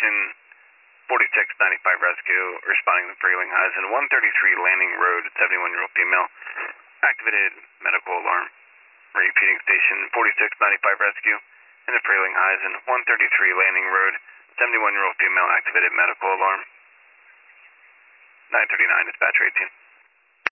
Station, 4695 rescue, responding to Frayling Highs and 133 Landing Road, 71-year-old female, activated medical alarm. Repeating station, 4695 rescue, and the Frayling Highs and 133 Landing Road, 71-year-old female, activated medical alarm. 939, dispatcher 18.